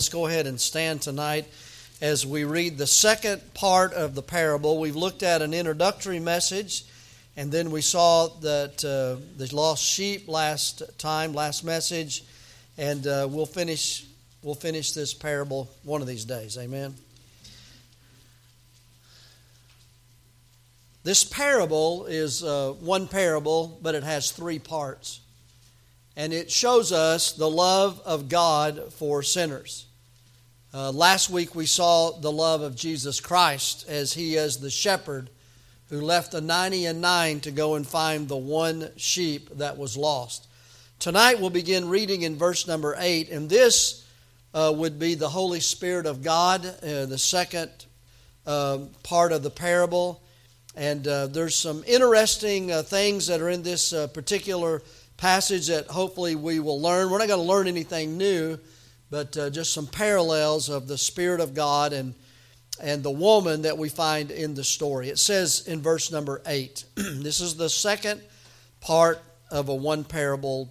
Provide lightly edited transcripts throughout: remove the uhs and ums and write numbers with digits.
Let's go ahead and stand tonight as we read the second part of the parable. We've looked at an introductory message, and then we saw that the lost sheep last message, and we'll finish this parable one of these days. Amen. This parable is one parable, but it has three parts. And it shows us the love of God for sinners. Last week we saw the love of Jesus Christ as He is the shepherd who left the 99 to go and find the one sheep that was lost. Tonight we'll begin reading in verse number 8, and this would be the Holy Spirit of God, the second part of the parable. And there's some interesting things that are in this particular passage that hopefully we will learn. We're not going to learn anything new, but just some parallels of the Spirit of God and the woman that we find in the story. It says in verse number 8, this is the second part of a one parable.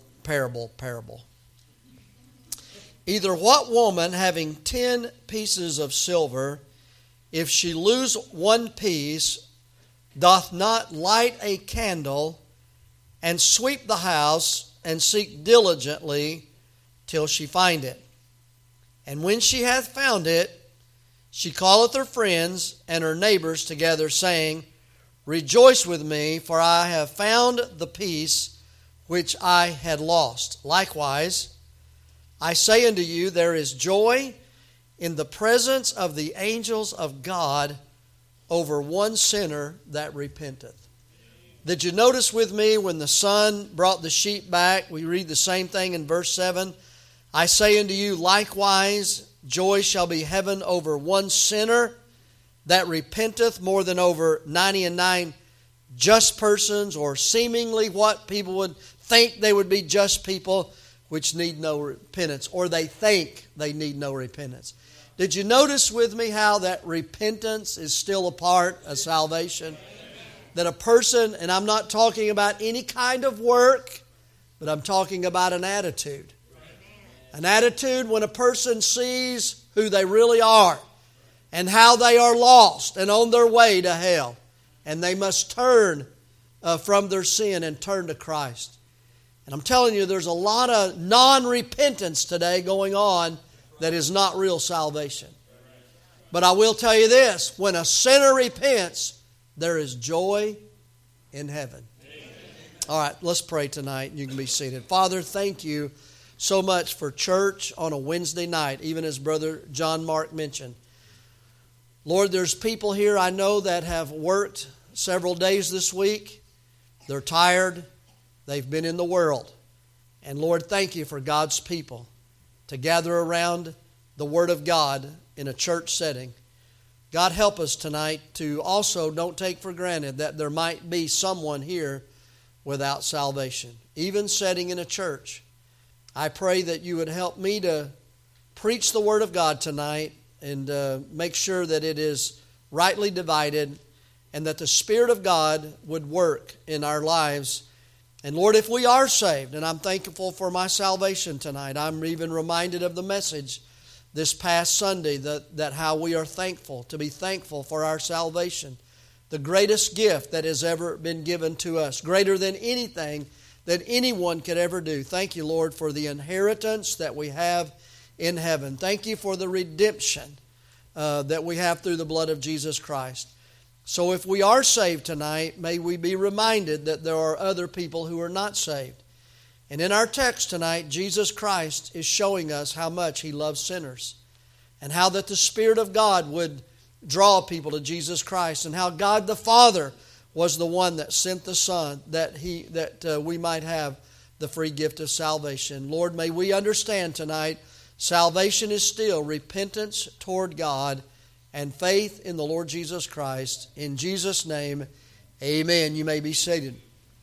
Either what woman having 10 pieces of silver, if she lose one piece, doth not light a candle and sweep the house and seek diligently till she find it? And when she hath found it, she calleth her friends and her neighbors together, saying, Rejoice with me, for I have found the piece which I had lost. Likewise, I say unto you, there is joy in the presence of the angels of God over one sinner that repenteth. Did you notice with me when the son brought the sheep back? We read the same thing in verse 7. I say unto you, likewise, joy shall be heaven over one sinner that repenteth more than over 99 just persons, or seemingly what people would think they would be just people which need no repentance, or they think they need no repentance. Did you notice with me how that repentance is still a part of salvation? That a person, and I'm not talking about any kind of work, but I'm talking about an attitude. An attitude when a person sees who they really are and how they are lost and on their way to hell. And they must turn from their sin and turn to Christ. And I'm telling you, there's a lot of non-repentance today going on that is not real salvation. But I will tell you this, when a sinner repents, there is joy in heaven. All right, let's pray tonight. You can be seated. Father, thank you so much for church on a Wednesday night, even as Brother John Mark mentioned. Lord, there's people here I know that have worked several days this week. They're tired. They've been in the world. And Lord, thank you for God's people to gather around the Word of God in a church setting. God, help us tonight to also don't take for granted that there might be someone here without salvation, even sitting in a church. I pray that you would help me to preach the Word of God tonight and make sure that it is rightly divided and that the Spirit of God would work in our lives. And Lord, if we are saved, and I'm thankful for my salvation tonight, I'm even reminded of the message this past Sunday that how we are thankful, to be thankful for our salvation. The greatest gift that has ever been given to us, greater than anything that anyone could ever do. Thank you, Lord, for the inheritance that we have in heaven. Thank you for the redemption that we have through the blood of Jesus Christ. So if we are saved tonight, may we be reminded that there are other people who are not saved. And in our text tonight, Jesus Christ is showing us how much He loves sinners and how that the Spirit of God would draw people to Jesus Christ, and how God the Father was the one that sent the Son that we might have the free gift of salvation. Lord, may we understand tonight salvation is still repentance toward God and faith in the Lord Jesus Christ. In Jesus' name, amen. You may be seated.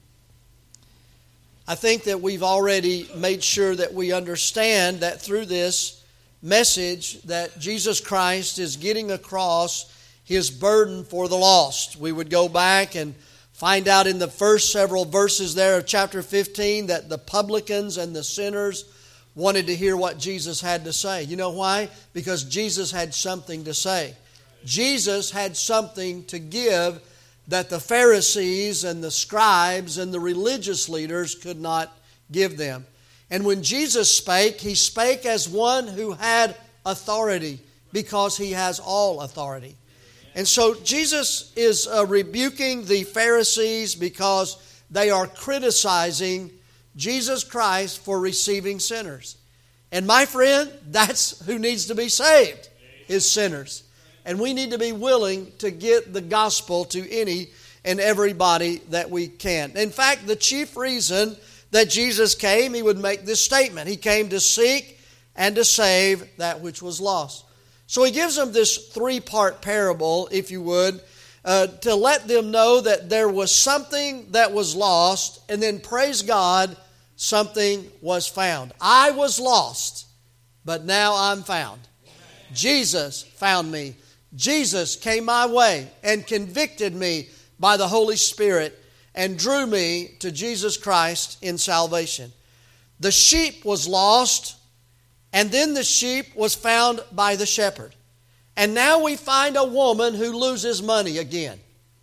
I think that we've already made sure that we understand that through this message that Jesus Christ is getting across His burden for the lost. We would go back and find out in the first several verses there of chapter 15 that the publicans and the sinners wanted to hear what Jesus had to say. You know why? Because Jesus had something to say. Jesus had something to give that the Pharisees and the scribes and the religious leaders could not give them. And when Jesus spake, He spake as one who had authority, because He has all authority. And so Jesus is rebuking the Pharisees because they are criticizing Jesus Christ for receiving sinners. And my friend, that's who needs to be saved, is sinners. And we need to be willing to get the gospel to any and everybody that we can. In fact, the chief reason that Jesus came, He would make this statement. He came to seek and to save that which was lost. So He gives them this three-part parable, if you would, to let them know that there was something that was lost, and then, praise God, something was found. I was lost, but now I'm found. Jesus found me. Jesus came my way and convicted me by the Holy Spirit and drew me to Jesus Christ in salvation. The sheep was lost, and then the sheep was found by the shepherd. And now we find a woman who loses money again.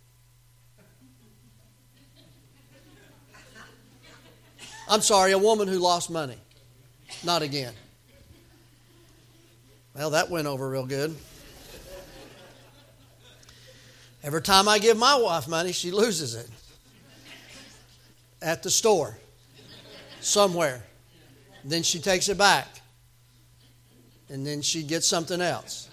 I'm sorry, a woman who lost money. Not again. Well, that went over real good. Every time I give my wife money, she loses it. At the store. Somewhere. Then she takes it back. And then she gets something else.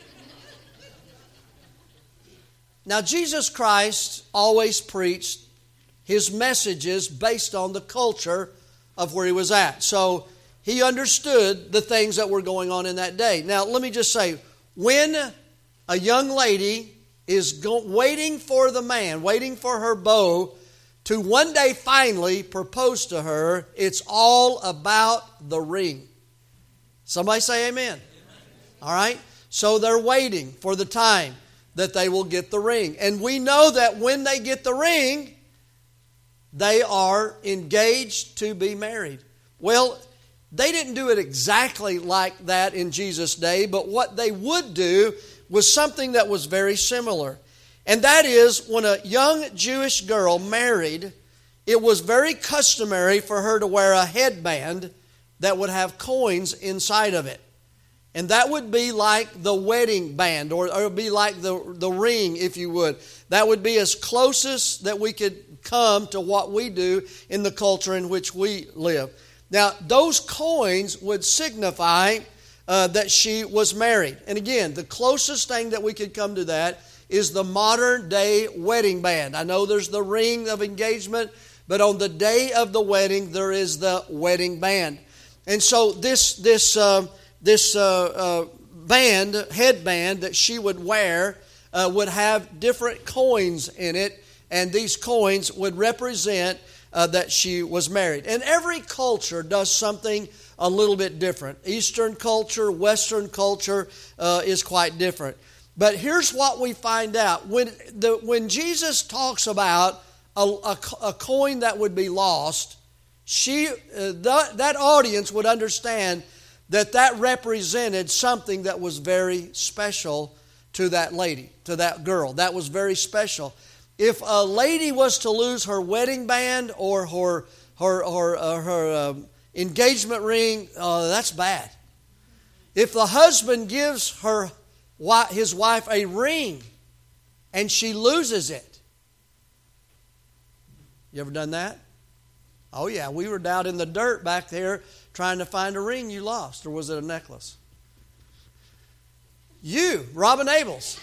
Now, Jesus Christ always preached His messages based on the culture of where He was at. So He understood the things that were going on in that day. Now, let me just say, when a young lady is waiting for the man, waiting for her beau to one day finally propose to her, it's all about the ring. Somebody say amen. All right? So they're waiting for the time that they will get the ring. And we know that when they get the ring, they are engaged to be married. Well, they didn't do it exactly like that in Jesus' day, but what they would do was something that was very similar. And that is, when a young Jewish girl married, it was very customary for her to wear a headband that would have coins inside of it. And that would be like the wedding band, or it would be like the ring, if you would. That would be as closest that we could come to what we do in the culture in which we live. Now, those coins would signify that she was married. And again, the closest thing that we could come to that is the modern day wedding band. I know there's the ring of engagement, but on the day of the wedding, there is the wedding band. And so this headband that she would wear would have different coins in it, and these coins would represent that she was married. And every culture does something a little bit different. Eastern culture, Western culture is quite different. But here's what we find out. When Jesus talks about a coin that would be lost, that audience would understand that represented something that was very special to that lady, to that girl. That was very special. If a lady was to lose her wedding band or her engagement ring, that's bad. If the husband gives his wife a ring and she loses it, you ever done that? Oh yeah, we were down in the dirt back there trying to find a ring you lost. Or was it a necklace? You, Robin Abels.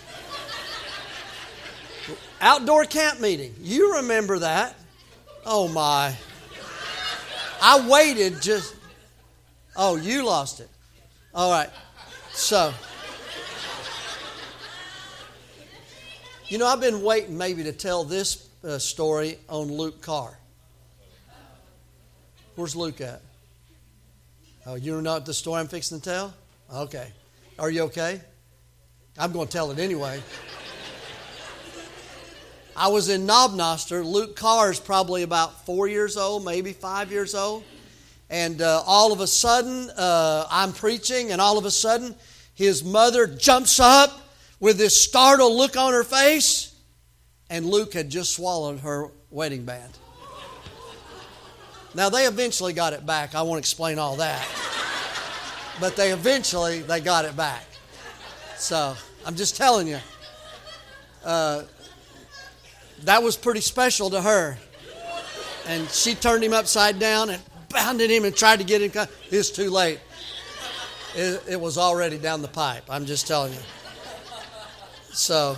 Outdoor camp meeting. You remember that. Oh my. I waited just... Oh, you lost it. All right. So... You know, I've been waiting maybe to tell this story on Luke Carr. Where's Luke at? Oh, you're not the story I'm fixing to tell? Okay. Are you okay? I'm going to tell it anyway. I was in Knob Noster. Luke Carr is probably about 4 years old, maybe 5 years old. And all of a sudden, I'm preaching, and all of a sudden, his mother jumps up with this startled look on her face, and Luke had just swallowed her wedding band. Now, they eventually got it back. I won't explain all that. But they got it back. So, I'm just telling you, that was pretty special to her. And she turned him upside down and bounded him and tried to get him. It was too late. It was already down the pipe. I'm just telling you. So,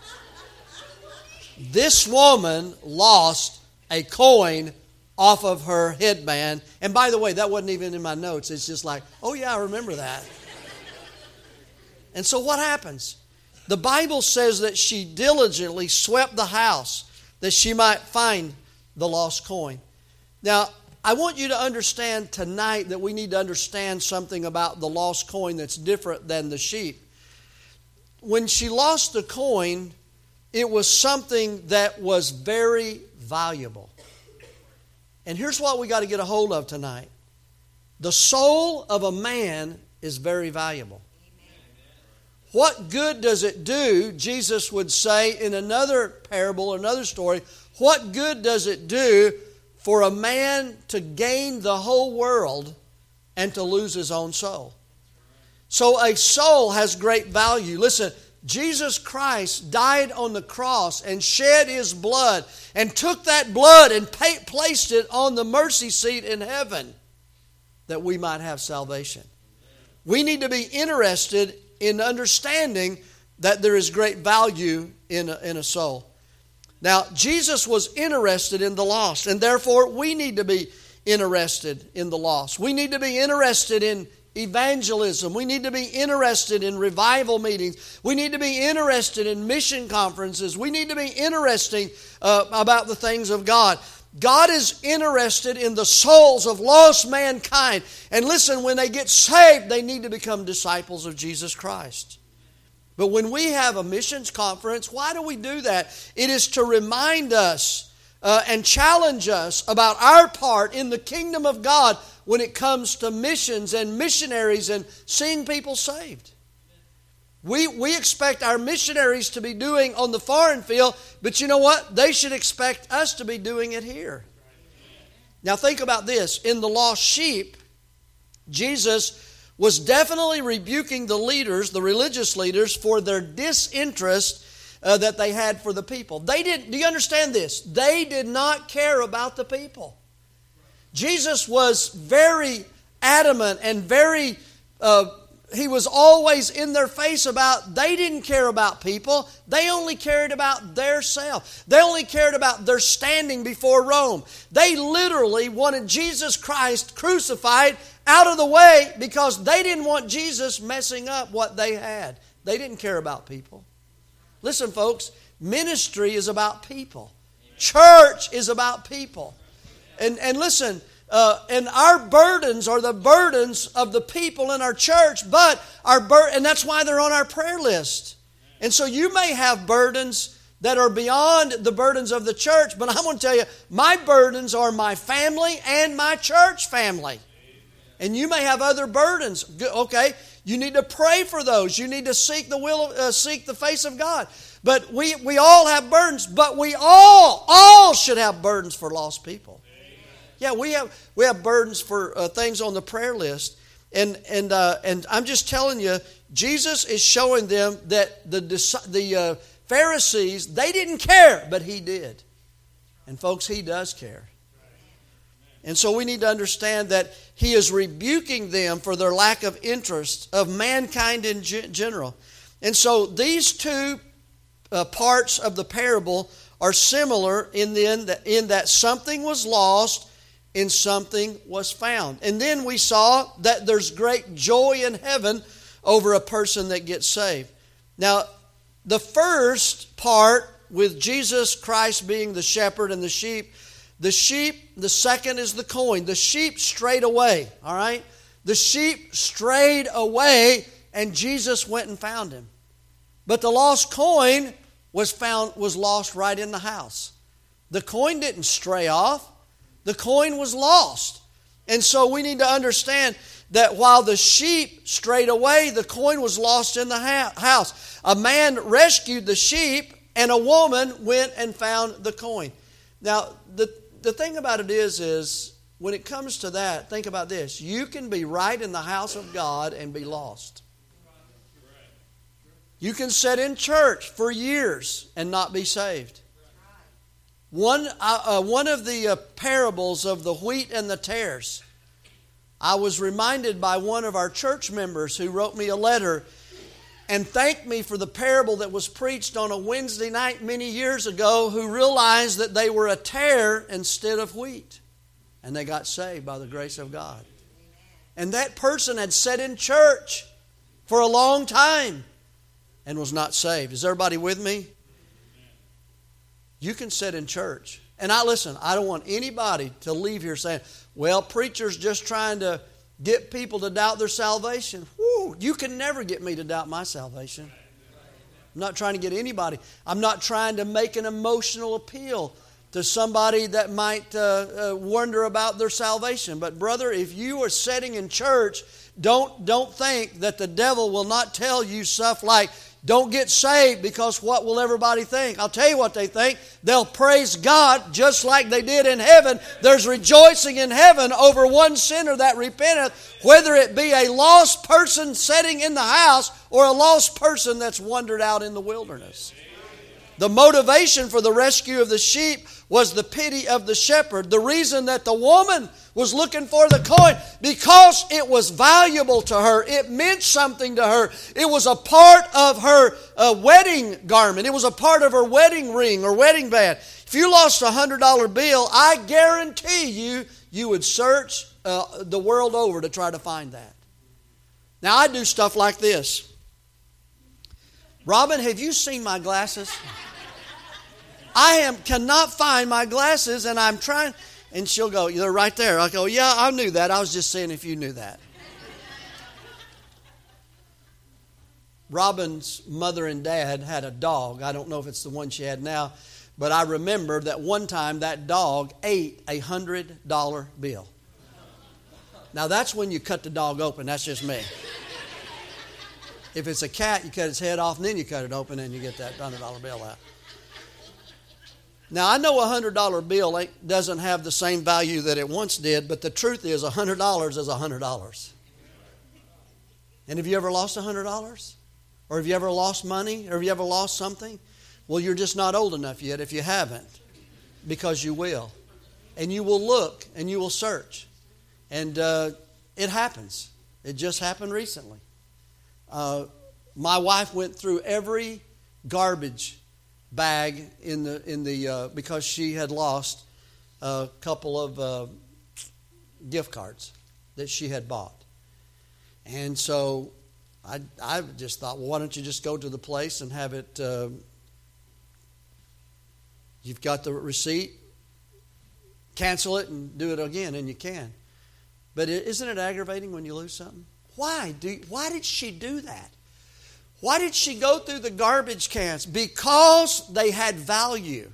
this woman lost a coin off of her headband. And by the way, that wasn't even in my notes. It's just like, oh yeah, I remember that. And so what happens? The Bible says that she diligently swept the house that she might find the lost coin. Now, I want you to understand tonight that we need to understand something about the lost coin that's different than the sheep. When she lost the coin, it was something that was very valuable. And here's what we got to get a hold of tonight. The soul of a man is very valuable. What good does it do, Jesus would say in another parable, another story, what good does it do for a man to gain the whole world and to lose his own soul? So a soul has great value. Listen, Jesus Christ died on the cross and shed His blood and took that blood and placed it on the mercy seat in heaven that we might have salvation. We need to be interested in understanding that there is great value in a soul. Now, Jesus was interested in the lost, and therefore we need to be interested in the lost. We need to be interested in evangelism. We need to be interested in revival meetings. We need to be interested in mission conferences. We need to be interested about the things of God. God is interested in the souls of lost mankind. And listen, when they get saved, they need to become disciples of Jesus Christ. But when we have a missions conference, why do we do that? It is to remind us and challenge us about our part in the kingdom of God when it comes to missions and missionaries and seeing people saved. We expect our missionaries to be doing on the foreign field, but you know what? They should expect us to be doing it here. Now think about this. In the lost sheep, Jesus was definitely rebuking the leaders, the religious leaders, for their disinterest that they had for the people. Do you understand this? They did not care about the people. Jesus was very adamant and he was always in their face about they didn't care about people. They only cared about their self. They only cared about their standing before Rome. They literally wanted Jesus Christ crucified out of the way because they didn't want Jesus messing up what they had. They didn't care about people. Listen, folks, ministry is about people. Church is about people. And listen, and our burdens are the burdens of the people in our church, but and that's why they're on our prayer list. And so you may have burdens that are beyond the burdens of the church, but I want to tell you, my burdens are my family and my church family. And you may have other burdens. Okay, you need to pray for those. You need to seek the face of God. But we all have burdens, but we all should have burdens for lost people. Yeah, we have burdens for things on the prayer list, and I'm just telling you, Jesus is showing them that the Pharisees, they didn't care, but He did, and folks, He does care, and so we need to understand that He is rebuking them for their lack of interest of mankind in general, and so these two parts of the parable are similar in that something was lost and something was found. And then we saw that there's great joy in heaven over a person that gets saved. Now, the first part with Jesus Christ being the shepherd and the sheep, the second is the coin. The sheep strayed away, all right? The sheep strayed away and Jesus went and found him. But the lost coin was lost right in the house. The coin didn't stray off. The coin was lost. And so we need to understand that while the sheep strayed away, the coin was lost in the house. A man rescued the sheep, and a woman went and found the coin. Now, the thing about it is when it comes to that, think about this. You can be right in the house of God and be lost. You can sit in church for years and not be saved. One of the parables of the wheat and the tares, I was reminded by one of our church members who wrote me a letter and thanked me for the parable that was preached on a Wednesday night many years ago, who realized that they were a tare instead of wheat. And they got saved by the grace of God. And that person had sat in church for a long time and was not saved. Is everybody with me? You can sit in church. And I don't want anybody to leave here saying, well, preacher's just trying to get people to doubt their salvation. Woo, you can never get me to doubt my salvation. I'm not trying to get anybody. I'm not trying to make an emotional appeal to somebody that might wonder about their salvation. But brother, if you are sitting in church, don't think that the devil will not tell you stuff like, don't get saved because what will everybody think? I'll tell you what they think. They'll praise God just like they did in heaven. There's rejoicing in heaven over one sinner that repenteth, whether it be a lost person sitting in the house or a lost person that's wandered out in the wilderness. The motivation for the rescue of the sheep was the pity of the shepherd. The reason that the woman was looking for the coin, because it was valuable to her. It meant something to her. It was a part of her wedding garment. It was a part of her wedding ring or wedding band. If you lost a $100 bill, I guarantee you would search the world over to try to find that. Now, I do stuff like this. Robin, have you seen my glasses? Cannot find my glasses, and I'm trying. And she'll go, they're right there. I'll go, yeah, I knew that. I was just saying if you knew that. Robin's mother and dad had a dog. I don't know if it's the one she had now, but I remember that one time that dog ate a $100 bill. Now, that's when you cut the dog open. That's just me. If it's a cat, you cut its head off, and then you cut it open, and you get that $100 bill out. Now, I know a $100 bill doesn't have the same value that it once did, but the truth is $100 is $100. And have you ever lost $100? Or have you ever lost money? Or have you ever lost something? Well, you're just not old enough yet if you haven't, because you will. And you will look and you will search. And it happens. It just happened recently. My wife went through every garbage bag in the because she had lost a couple of gift cards that she had bought. And so I just thought, well, why don't you just go to the place and have it, you've got the receipt, cancel it and do it again, and you can. But isn't it aggravating when you lose something? Why did she do that? Why did she go through the garbage cans? Because they had value.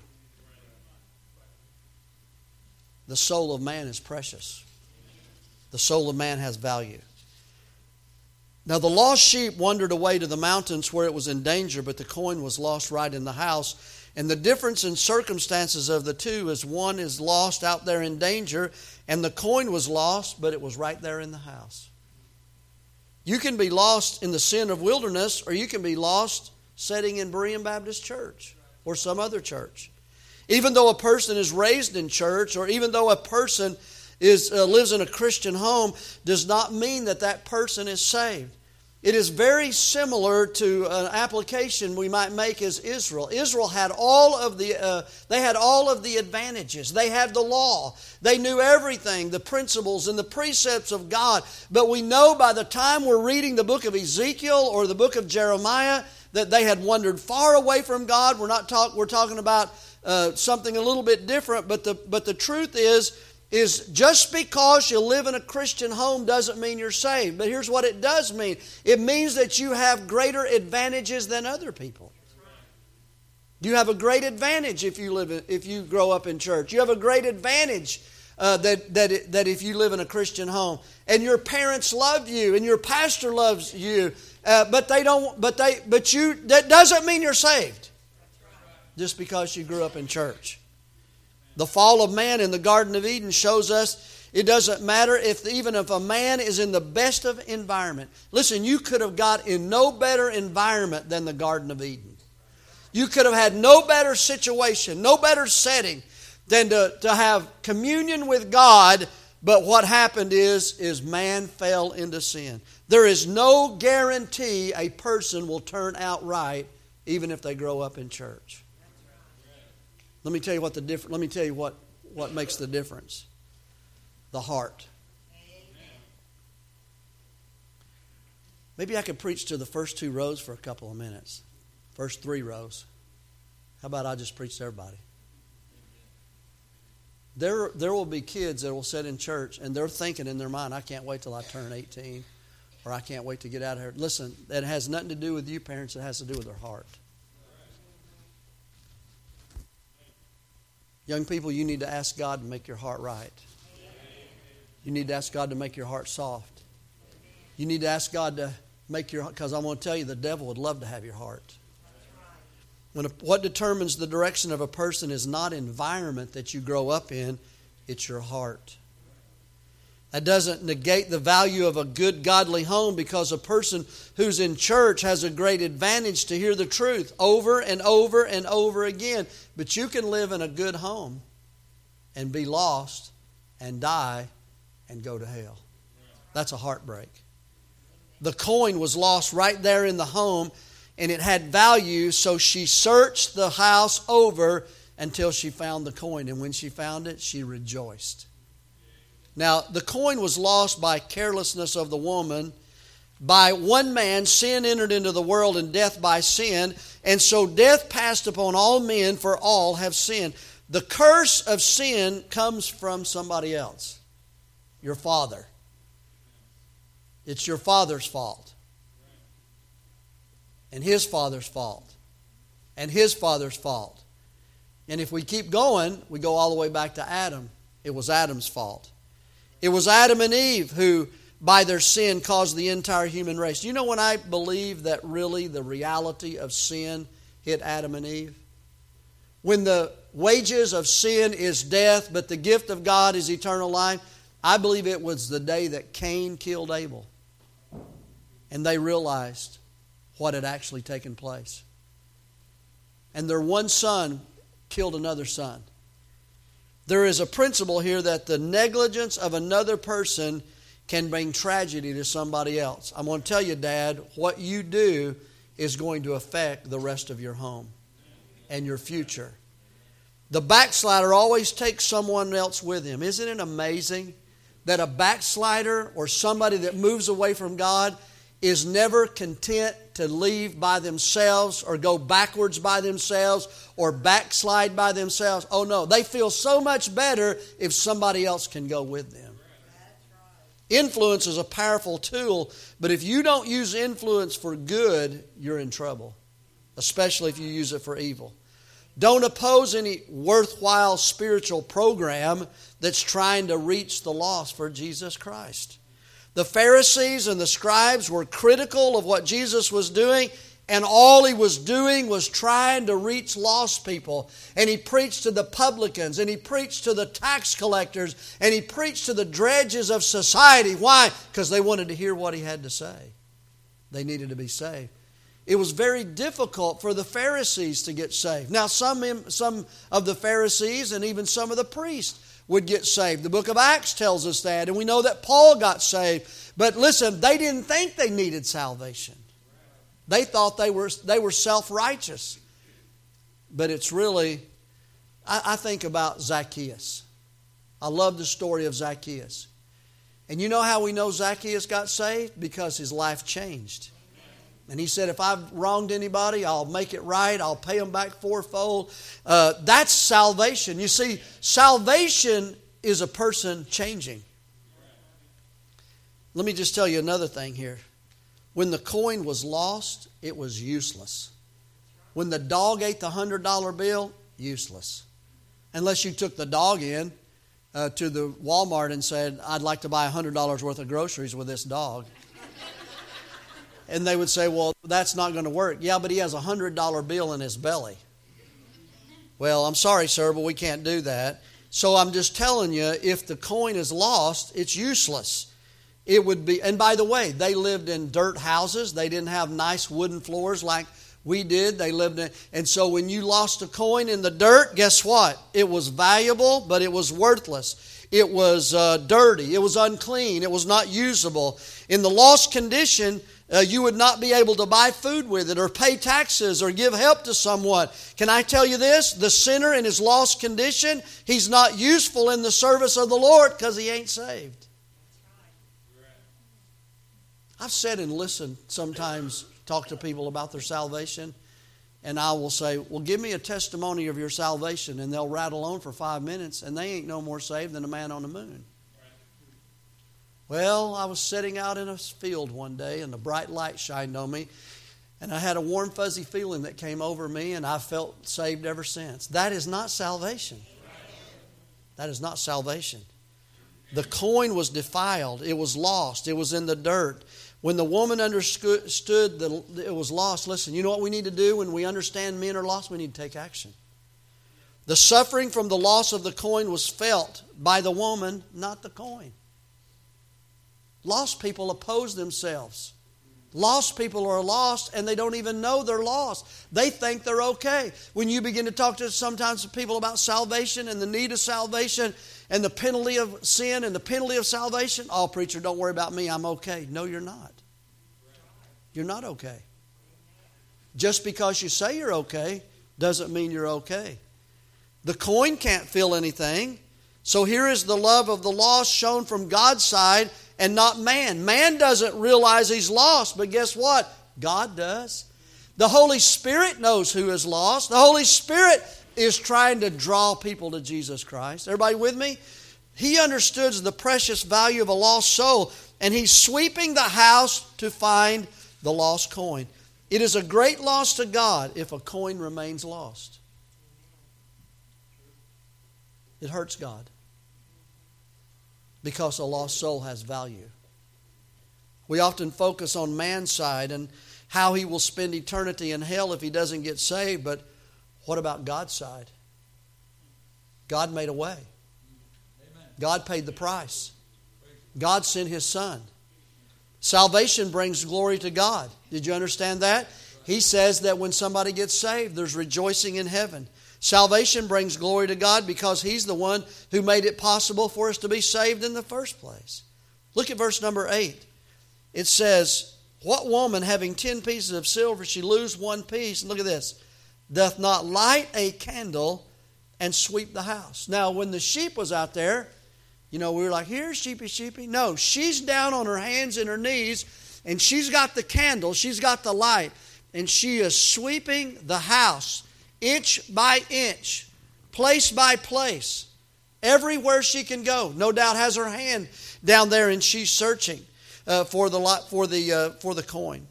The soul of man is precious. The soul of man has value. Now, the lost sheep wandered away to the mountains where it was in danger, but the coin was lost right in the house. And the difference in circumstances of the two is one is lost out there in danger, and the coin was lost, but it was right there in the house. You can be lost in the sin of wilderness, or you can be lost sitting in Berean Baptist Church or some other church. Even though a person is raised in church, or even though a person lives in a Christian home, does not mean that that person is saved. It is very similar to an application we might make as Israel. Israel had all of the advantages. They had the law. They knew everything, the principles and the precepts of God. But we know by the time we're reading the book of Ezekiel or the book of Jeremiah that they had wandered far away from God. We're talking about something a little bit different. But the truth is just because you live in a Christian home doesn't mean you're saved. But here's what it does mean. It means that you have greater advantages than other people. You have a great advantage if you grow up in church. You have a great advantage that if you live in a Christian home and your parents love you and your pastor loves you, but that doesn't mean you're saved just because you grew up in church. The fall of man in the Garden of Eden shows us it doesn't matter even if a man is in the best of environment. Listen, you could have got in no better environment than the Garden of Eden. You could have had no better situation, no better setting than to have communion with God. But what happened is man fell into sin. There is no guarantee a person will turn out right even if they grow up in church. Let me tell you what makes the difference. The heart. Maybe I could preach to the first 2 rows for a couple of minutes. First 3 rows. How about I just preach to everybody? There will be kids that will sit in church and they're thinking in their mind, I can't wait till I turn 18, or I can't wait to get out of here. Listen, that has nothing to do with you parents. It has to do with their heart. Young people, you need to ask God to make your heart right. You need to ask God to make your heart soft. You need to ask God to make your heart, because I'm going to tell you, the devil would love to have your heart. What determines the direction of a person is not environment that you grow up in, it's your heart. That doesn't negate the value of a good, godly home, because a person who's in church has a great advantage to hear the truth over and over and over again. But you can live in a good home and be lost and die and go to hell. That's a heartbreak. The coin was lost right there in the home, and it had value, so she searched the house over until she found the coin. And when she found it, she rejoiced. Now, the coin was lost by carelessness of the woman. By one man, sin entered into the world, and death by sin. And so death passed upon all men, for all have sinned. The curse of sin comes from somebody else. Your father. It's your father's fault. And his father's fault. And his father's fault. And if we keep going, we go all the way back to Adam. It was Adam's fault. It was Adam and Eve who, by their sin, caused the entire human race. You know when I believe that really the reality of sin hit Adam and Eve? When the wages of sin is death, but the gift of God is eternal life, I believe it was the day that Cain killed Abel. And they realized what had actually taken place. And their one son killed another son. There is a principle here that the negligence of another person can bring tragedy to somebody else. I'm going to tell you, Dad, what you do is going to affect the rest of your home and your future. The backslider always takes someone else with him. Isn't it amazing that a backslider or somebody that moves away from God is never content to leave by themselves or go backwards by themselves or backslide by themselves? Oh no, they feel so much better if somebody else can go with them. Influence is a powerful tool, but if you don't use influence for good, you're in trouble, especially if you use it for evil. Don't oppose any worthwhile spiritual program that's trying to reach the lost for Jesus Christ. The Pharisees and the scribes were critical of what Jesus was doing, and all he was doing was trying to reach lost people. And he preached to the publicans, and he preached to the tax collectors, and he preached to the dredges of society. Why? Because they wanted to hear what he had to say. They needed to be saved. It was very difficult for the Pharisees to get saved. Now, some of the Pharisees and even some of the priests would get saved. The book of Acts tells us that, and we know that Paul got saved. But listen, they didn't think they needed salvation. They thought they were self-righteous. But it's really, I think about Zacchaeus. I love the story of Zacchaeus. And you know how we know Zacchaeus got saved? Because his life changed. And he said, if I've wronged anybody, I'll make it right. I'll pay them back fourfold. That's salvation. You see, salvation is a person changing. Let me just tell you another thing here. When the coin was lost, it was useless. When the dog ate the $100 bill, useless. Unless you took the dog in to the Walmart and said, I'd like to buy $100 worth of groceries with this dog. And they would say, well, that's not going to work. Yeah, but he has a $100 bill in his belly. Well, I'm sorry, sir, but we can't do that. So I'm just telling you, if the coin is lost, it's useless. It would be, and by the way, they lived in dirt houses. They didn't have nice wooden floors like we did. They lived in, and so when you lost a coin in the dirt, guess what? It was valuable, but it was worthless. It was dirty. It was unclean. It was not usable. In the lost condition, you would not be able to buy food with it or pay taxes or give help to someone. Can I tell you this? The sinner in his lost condition, he's not useful in the service of the Lord because he ain't saved. I've sat and listened sometimes, talk to people about their salvation, and I will say, well, give me a testimony of your salvation, and they'll rattle on for 5 minutes, and they ain't no more saved than a man on the moon. Well, I was sitting out in a field one day, and the bright light shined on me, and I had a warm, fuzzy feeling that came over me, and I felt saved ever since. That is not salvation. That is not salvation. The coin was defiled. It was lost. It was in the dirt. When the woman understood that it was lost, listen, you know what we need to do when we understand men are lost? We need to take action. The suffering from the loss of the coin was felt by the woman, not the coin. Lost people oppose themselves. Lost people are lost and they don't even know they're lost. They think they're okay. When you begin to talk to sometimes people about salvation and the need of salvation and the penalty of sin and the penalty of salvation, oh, preacher, don't worry about me, I'm okay. No, you're not. You're not okay. Just because you say you're okay doesn't mean you're okay. The coin can't feel anything. So here is the love of the lost shown from God's side and not man. Man doesn't realize he's lost, but guess what? God does. The Holy Spirit knows who is lost. The Holy Spirit is trying to draw people to Jesus Christ. Everybody with me? He understood the precious value of a lost soul, and he's sweeping the house to find the lost coin. It is a great loss to God if a coin remains lost. It hurts God because a lost soul has value. We often focus on man's side and how he will spend eternity in hell if he doesn't get saved, but what about God's side? God made a way. God paid the price. God sent His Son. Salvation brings glory to God. Did you understand that? He says that when somebody gets saved, there's rejoicing in heaven. Salvation brings glory to God because He's the one who made it possible for us to be saved in the first place. Look at verse number 8. It says, what woman having 10 pieces of silver, she lose one piece, and look at this, doth not light a candle and sweep the house. Now, when the sheep was out there, you know, we were like, here, sheepy, sheepy. No, she's down on her hands and her knees, and she's got the candle, she's got the light, and she is sweeping the house inch by inch, place by place, everywhere she can go. No doubt has her hand down there, and she's searching for the coin.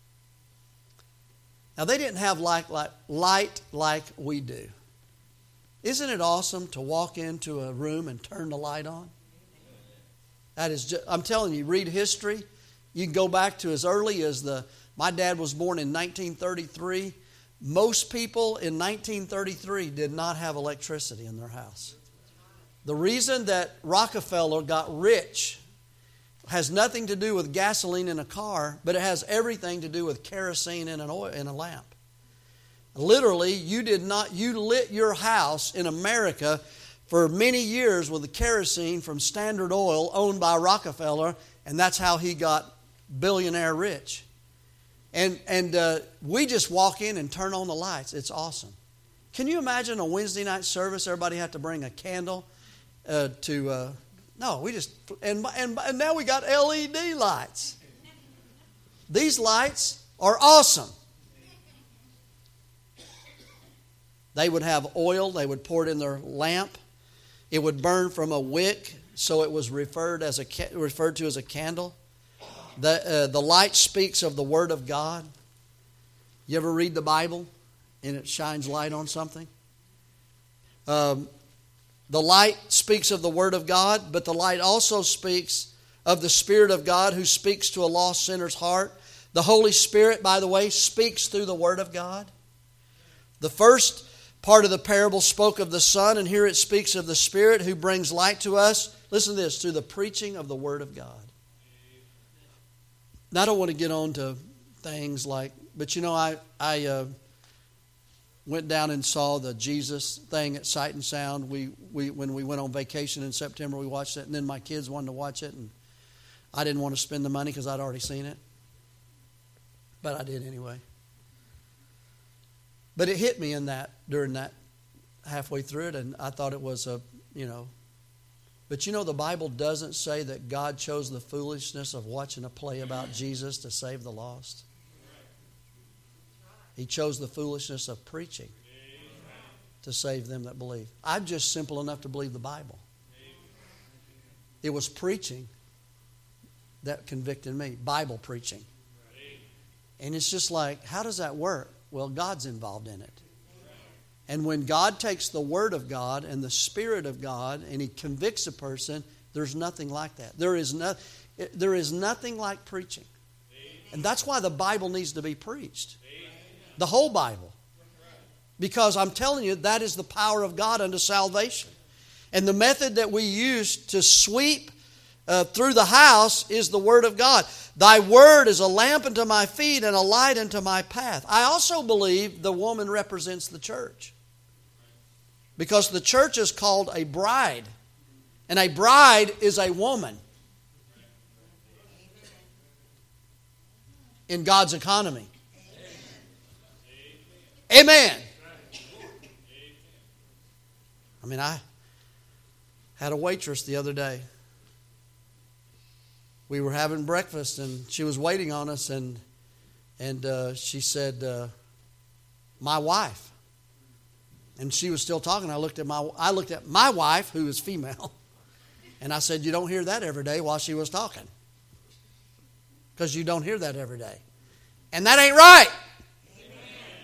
Now, they didn't have light like we do. Isn't it awesome to walk into a room and turn the light on? That is just, I'm telling you, read history. You can go back to as early as my dad was born in 1933. Most people in 1933 did not have electricity in their house. The reason that Rockefeller got rich has nothing to do with gasoline in a car, but it has everything to do with kerosene in a lamp. Literally, you lit your house in America for many years with the kerosene from Standard Oil owned by Rockefeller, and that's how he got billionaire rich. And we just walk in and turn on the lights. It's awesome. Can you imagine a Wednesday night service? Everybody had to bring a candle no, we just and now we got LED lights. These lights are awesome. They would have oil. They would pour it in their lamp. It would burn from a wick, so it was referred to as a candle. The light speaks of the Word of God. You ever read the Bible and it shines light on something? The light speaks of the Word of God, but the light also speaks of the Spirit of God who speaks to a lost sinner's heart. The Holy Spirit, by the way, speaks through the Word of God. The first part of the parable spoke of the Son, and here it speaks of the Spirit who brings light to us. Listen to this, through the preaching of the Word of God. Now, I don't want to get on to things like, but you know, I went down and saw the Jesus thing at Sight and Sound. When we went on vacation in September, we watched it, and then my kids wanted to watch it, and I didn't want to spend the money because I'd already seen it. But I did anyway. But it hit me during that halfway through it, and I thought it was But you know, the Bible doesn't say that God chose the foolishness of watching a play about Jesus to save the lost. He chose the foolishness of preaching to save them that believe. I'm just simple enough to believe the Bible. It was preaching that convicted me, Bible preaching. And it's just like, how does that work? Well, God's involved in it. And when God takes the Word of God and the Spirit of God and He convicts a person, there's nothing like that. There is nothing like preaching. And that's why the Bible needs to be preached. The whole Bible. Because I'm telling you, that is the power of God unto salvation. And the method that we use to sweep through the house is the Word of God. Thy Word is a lamp unto my feet and a light unto my path. I also believe the woman represents the church. Because the church is called a bride. And a bride is a woman. In God's economy. Amen. I mean, I had a waitress the other day. We were having breakfast and she was waiting on us, and she said, my wife. And she was still talking. I looked at my wife, who is female, and I said, you don't hear that every day, while she was talking. Because you don't hear that every day. And that ain't right. Amen.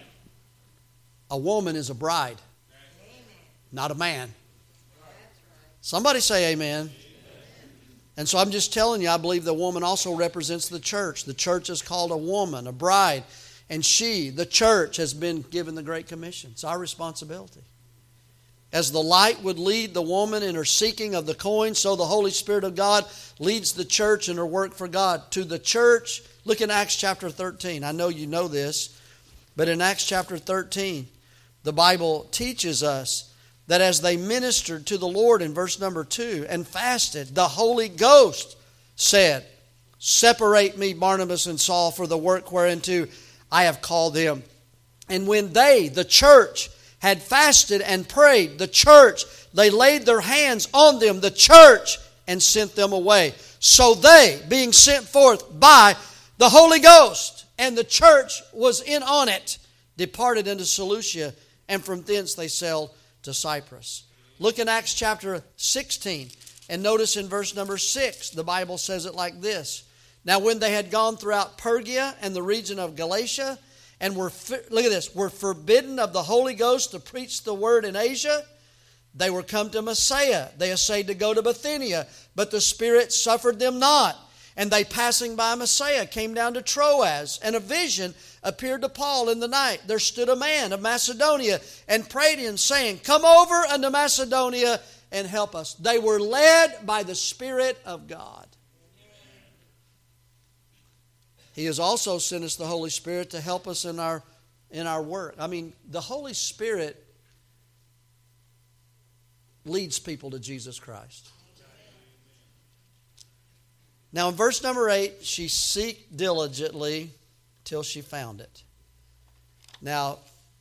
A woman is a bride, not a man. Somebody say amen. And so I'm just telling you, I believe the woman also represents the church. The church is called a woman, a bride. And she, the church, has been given the Great Commission. It's our responsibility. As the light would lead the woman in her seeking of the coin, so the Holy Spirit of God leads the church in her work for God. To the church, look in Acts chapter 13. I know you know this, but in Acts chapter 13, the Bible teaches us that as they ministered to the Lord in verse number 2 and fasted, the Holy Ghost said, separate me, Barnabas and Saul, for the work whereunto I have called them. And when they, the church, had fasted and prayed, the church, they laid their hands on them, the church, and sent them away. So they, being sent forth by the Holy Ghost, and the church was in on it, departed into Seleucia, and from thence they sailed to Cyprus. Look in Acts chapter 16, and notice in verse number 6, the Bible says it like this. Now when they had gone throughout Phrygia and the region of Galatia, and were forbidden of the Holy Ghost to preach the word in Asia, they were come to Mysia. They essayed to go to Bithynia, but the Spirit suffered them not. And they, passing by Mysia, came down to Troas, and a vision appeared to Paul in the night. There stood a man of Macedonia and prayed him, saying, come over unto Macedonia and help us. They were led by the Spirit of God. He has also sent us the Holy Spirit to help us in our work. I mean, the Holy Spirit leads people to Jesus Christ. Now in verse number 8, she seeked diligently till she found it. Now,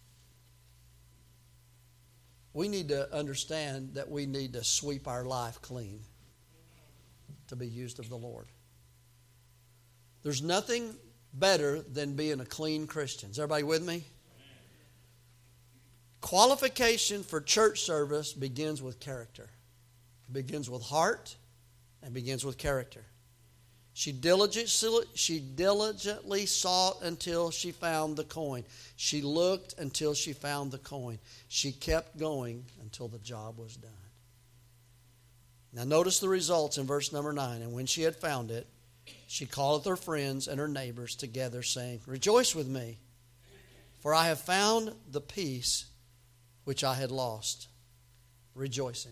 we need to understand that we need to sweep our life clean to be used of the Lord. There's nothing better than being a clean Christian. Is everybody with me? Qualification for church service begins with character. It begins with heart and begins with character. She diligently sought until she found the coin. She looked until she found the coin. She kept going until the job was done. Now notice the results in verse number 9. And when she had found it, she calleth her friends and her neighbors together, saying, Rejoice with me, for I have found the peace which I had lost. Rejoicing.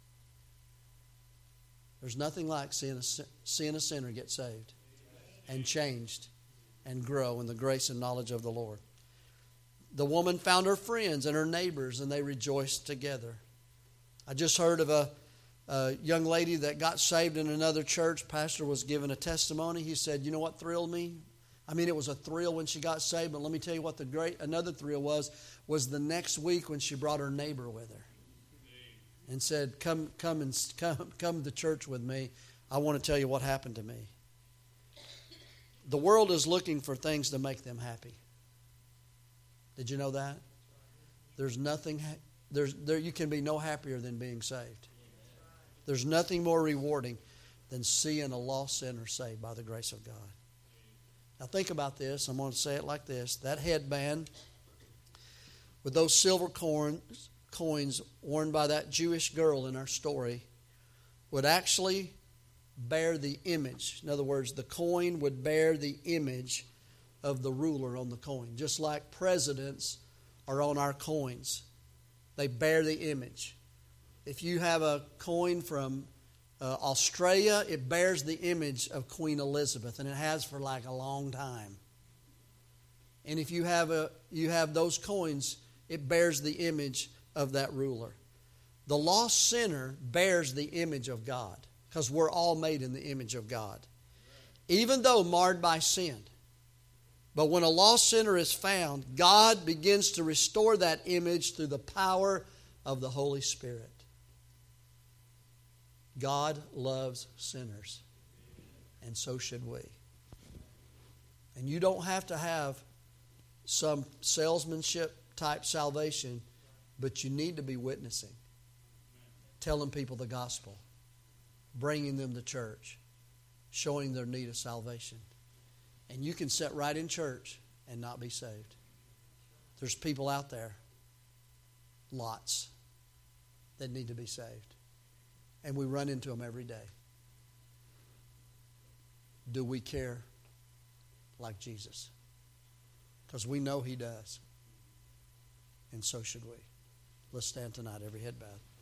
There's nothing like seeing a sinner get saved and changed and grow in the grace and knowledge of the Lord. The woman found her friends and her neighbors, and they rejoiced together. I just heard of a young lady that got saved in another church. Pastor was giving a testimony. He said, you know what thrilled me? I mean, it was a thrill when she got saved, but let me tell you what another thrill was the next week when she brought her neighbor with her and said, come to church with me. I want to tell you what happened to me. The world is looking for things to make them happy. Did you know that? There's nothing, you can be no happier than being saved. There's nothing more rewarding than seeing a lost sinner saved by the grace of God. Now think about this. I'm going to say it like this. That headband with those silver coins worn by that Jewish girl in our story would actually bear the image. In other words, the coin would bear the image of the ruler on the coin. Just like presidents are on our coins. They bear the image. If you have a coin from Australia, it bears the image of Queen Elizabeth, and it has for like a long time. And if you have those coins, it bears the image of that ruler. The lost sinner bears the image of God, because we're all made in the image of God, even though marred by sin. But when a lost sinner is found, God begins to restore that image through the power of the Holy Spirit. God loves sinners, and so should we. And you don't have to have some salesmanship type salvation, but you need to be witnessing, telling people the gospel, bringing them to church, showing their need of salvation. And you can sit right in church and not be saved. There's people out there, lots, that need to be saved. And we run into them every day. Do we care like Jesus? Because we know He does. And so should we. Let's stand tonight, every head bowed.